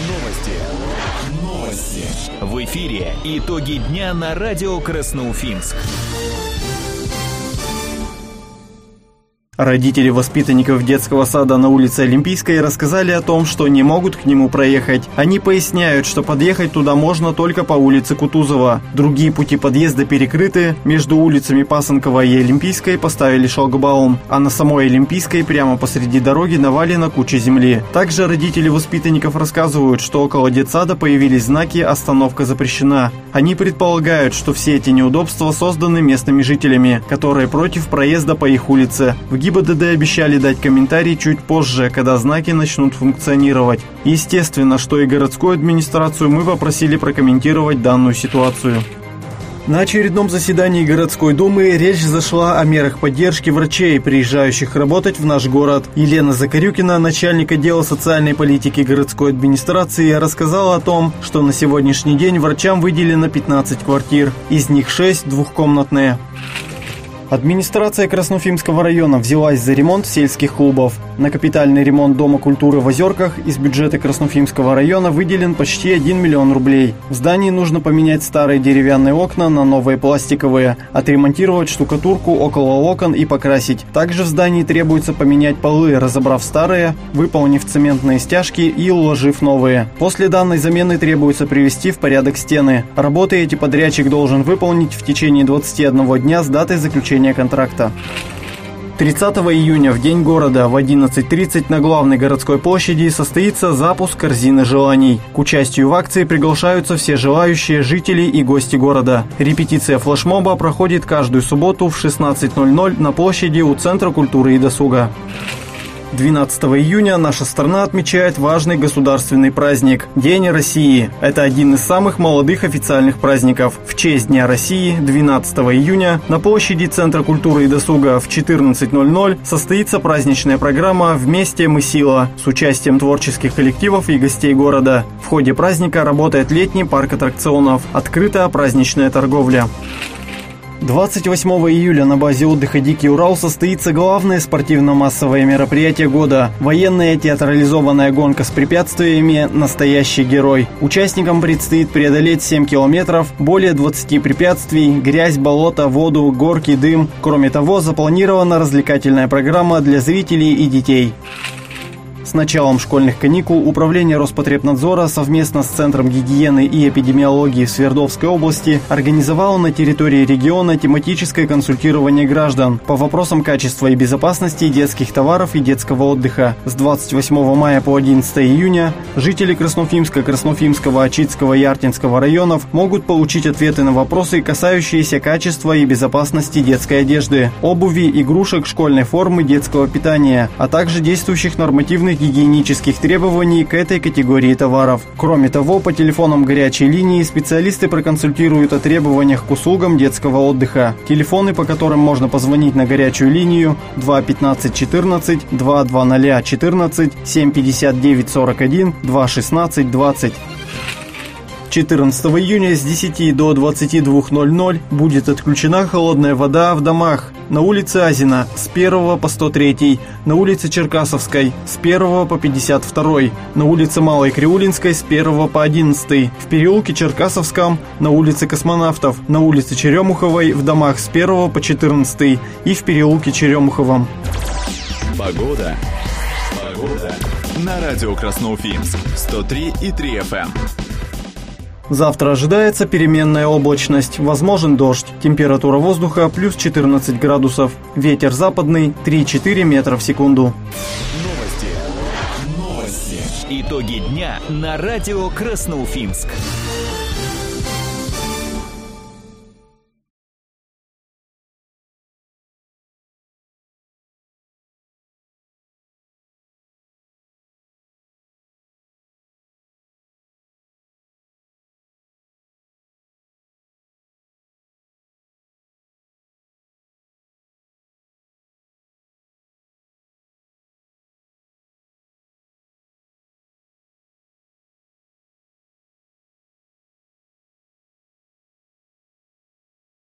Новости. В эфире итоги дня на радио Красноуфимск. Родители воспитанников детского сада на улице Олимпийской рассказали о том, что не могут к нему проехать. Они поясняют, что подъехать туда можно только по улице Кутузова. Другие пути подъезда перекрыты. Между улицами Пасынкова и Олимпийской поставили шлагбаум, а на самой Олимпийской прямо посреди дороги навалена куча земли. Также родители воспитанников рассказывают, что около детсада появились знаки «Остановка запрещена». Они предполагают, что все эти неудобства созданы местными жителями, которые против проезда по их улице. В ГИБДД обещали дать комментарий чуть позже, когда знаки начнут функционировать. Естественно, что и городскую администрацию мы попросили прокомментировать данную ситуацию. На очередном заседании городской думы речь зашла о мерах поддержки врачей, приезжающих работать в наш город. Елена Закарюкина, начальник отдела социальной политики городской администрации, рассказала о том, что на сегодняшний день врачам выделено 15 квартир, из них 6 двухкомнатные. Администрация Красноуфимского района взялась за ремонт сельских клубов. На капитальный ремонт Дома культуры в Озерках из бюджета Красноуфимского района выделен почти 1 миллион рублей. В здании нужно поменять старые деревянные окна на новые пластиковые, отремонтировать штукатурку около окон и покрасить. Также в здании требуется поменять полы, разобрав старые, выполнив цементные стяжки и уложив новые. После данной замены требуется привести в порядок стены. Работы эти подрядчик должен выполнить в течение 21 дня с датой заключения контракта. 30 июня в День города в 11:30 на главной городской площади состоится запуск корзины желаний. К участию в акции приглашаются все желающие жители и гости города. Репетиция флешмоба проходит каждую субботу в 16:00 на площади у Центра культуры и досуга. 12 июня наша страна отмечает важный государственный праздник – День России. Это один из самых молодых официальных праздников. В честь Дня России 12 июня на площади Центра культуры и досуга в 14:00 состоится праздничная программа «Вместе мы сила» с участием творческих коллективов и гостей города. В ходе праздника работает летний парк аттракционов, открыта праздничная торговля. 28 июля на базе отдыха «Дикий Урал» состоится главное спортивно-массовое мероприятие года – военная театрализованная гонка с препятствиями «Настоящий герой». Участникам предстоит преодолеть 7 километров, более 20 препятствий, грязь, болото, воду, горки, дым. Кроме того, запланирована развлекательная программа для зрителей и детей. С началом школьных каникул Управление Роспотребнадзора совместно с Центром гигиены и эпидемиологии в Свердловской области организовало на территории региона тематическое консультирование граждан по вопросам качества и безопасности детских товаров и детского отдыха. С 28 мая по 11 июня жители Красноуфимска, Красноуфимского, Ачитского и Артинского районов могут получить ответы на вопросы, касающиеся качества и безопасности детской одежды, обуви, игрушек, школьной формы, детского питания, а также действующих нормативных гигиенических требований к этой категории товаров. Кроме того, по телефонам горячей линии специалисты проконсультируют о требованиях к услугам детского отдыха. Телефоны, по которым можно позвонить на горячую линию: 2 15 14, 2 20 14, 7 59 41, 2 16 20. 14 июня с 10 до 22:00 будет отключена холодная вода в домах. На улице Азина с 1 по 103, на улице Черкасовской с 1 по 52, на улице Малой Криулинской с 1 по 11, в переулке Черкасовском, на улице Космонавтов, на улице Черемуховой в домах с 1 по 14 и в переулке Черемуховом. Погода. На радио Красноуфимск 103,3 FM. Завтра ожидается переменная облачность, возможен дождь. Температура воздуха плюс 14 градусов. Ветер западный 3-4 метра в секунду. Новости. Итоги дня на радио Красноуфимск.